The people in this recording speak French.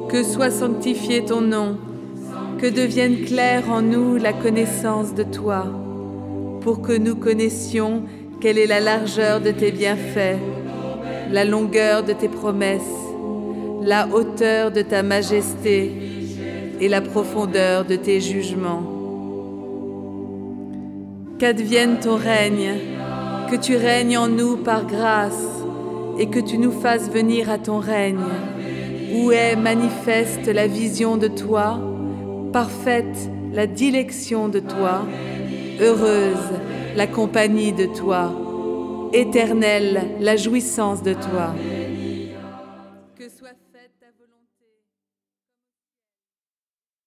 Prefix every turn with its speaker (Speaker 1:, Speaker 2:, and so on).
Speaker 1: Que soit sanctifié ton nom, que devienne claire en nous la connaissance de toi, pour que nous connaissions quelle est la largeur de tes bienfaits, la longueur de tes promesses, la hauteur de ta majesté et la profondeur de tes jugements. Qu'advienne ton règne, que tu règnes en nous par grâce et que tu nous fasses venir à ton règne, où est manifeste la vision de toi, parfaite la dilection de toi, heureuse la compagnie de toi, éternelle la jouissance de toi.